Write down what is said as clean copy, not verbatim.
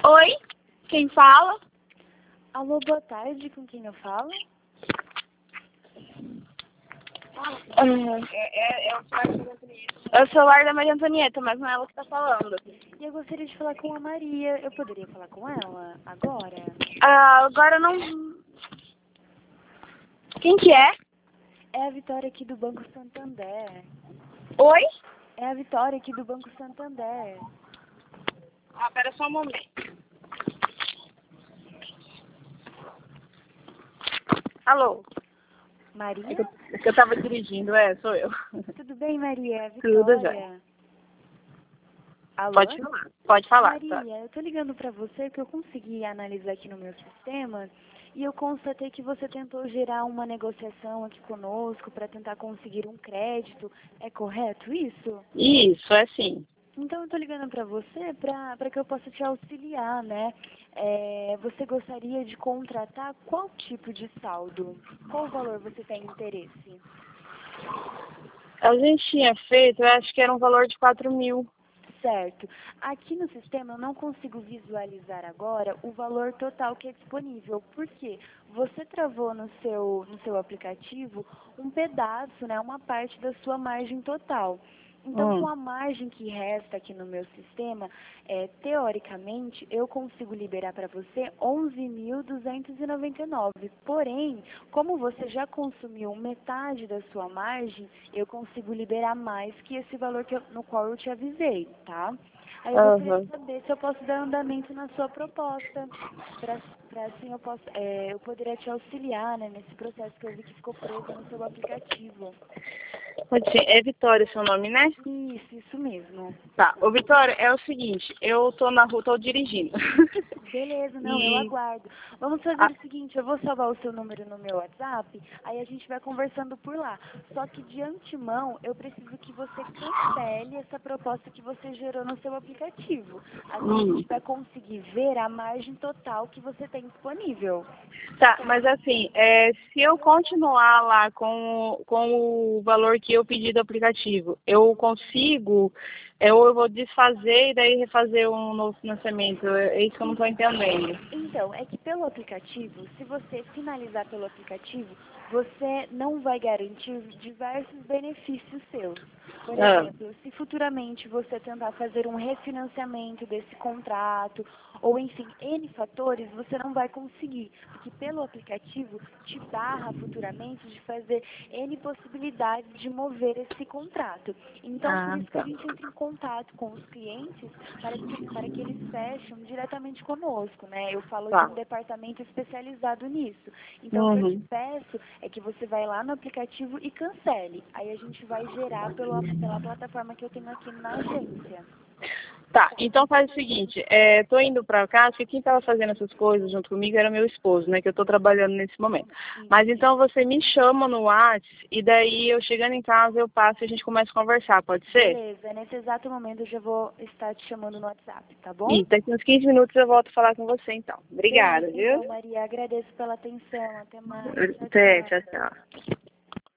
Oi, quem fala? Alô, boa tarde, com quem eu falo? É o celular da Maria Antonieta, mas não é ela que tá falando. E eu gostaria de falar com a Maria. Eu poderia falar com ela agora? Agora não... Quem que é? É a Vitória aqui do Banco Santander. Oi? É a Vitória aqui do Banco Santander. Pera só um momento. Alô? Maria? É que eu tava dirigindo, sou eu. Tudo bem, Maria? É a Tudo Vitória. Alô? Pode falar. Maria, eu tô ligando pra você porque eu consegui analisar aqui no meu sistema e eu constatei que você tentou gerar uma negociação aqui conosco para tentar conseguir um crédito. É correto isso? Isso, é sim. Então eu tô ligando pra você para que eu possa te auxiliar, né? Você gostaria de contratar qual tipo de saldo? Qual valor você tem interesse? A gente tinha feito, eu acho que era um valor de 4.000. Certo. Aqui no sistema eu não consigo visualizar agora o valor total que é disponível. Por quê? Você travou no seu aplicativo um pedaço, né, uma parte da sua margem total. Então, com a margem que resta aqui no meu sistema, teoricamente, eu consigo liberar para você 11.299. Porém, como você já consumiu metade da sua margem, eu consigo liberar mais que esse valor no qual eu te avisei, tá? Aí eu gostaria de saber se eu posso dar andamento na sua proposta, para assim eu poderia te auxiliar, né, nesse processo que eu vi que ficou preso no seu aplicativo. Pode ser. É Vitória seu nome, né? Isso mesmo. Tá. Ô, Vitória, é o seguinte, eu tô na rua, tô dirigindo. Beleza, não, eu aguardo. Vamos fazer o seguinte, eu vou salvar o seu número no meu WhatsApp, aí a gente vai conversando por lá. Só que de antemão, eu preciso que você cancele essa proposta que você gerou no seu aplicativo. Assim a gente vai conseguir ver a margem total que você tem disponível. Tá, mas assim, se eu continuar lá com o valor que eu pedi do aplicativo, eu consigo, ou eu vou desfazer e daí refazer um novo financiamento? É isso que eu não estou entendendo. Então, é que pelo aplicativo, se você finalizar pelo aplicativo, você não vai garantir diversos benefícios seus. Por exemplo, se futuramente você tentar fazer um refinanciamento desse contrato, ou enfim, N fatores, você não vai conseguir, porque pelo aplicativo te barra futuramente de fazer N possibilidades de mover esse contrato. Então, por isso que a gente entra em contato com os clientes para que eles fecham diretamente conosco, né? Eu falo de um departamento especializado nisso. Então, o que eu te peço é que você vai lá no aplicativo e cancele. Aí a gente vai gerar pela plataforma que eu tenho aqui na agência. Tá, então faz o seguinte, tô indo pra casa, porque quem tava fazendo essas coisas junto comigo era meu esposo, né, que eu tô trabalhando nesse momento. Mas então você me chama no WhatsApp e daí eu chegando em casa eu passo e a gente começa a conversar, pode ser? Beleza, nesse exato momento eu já vou estar te chamando no WhatsApp, tá bom? E daqui uns 15 minutos eu volto a falar com você então. Obrigada, Beleza, viu? então, Maria, agradeço pela atenção, até mais, tchau, Até, tchau. tchau, tchau.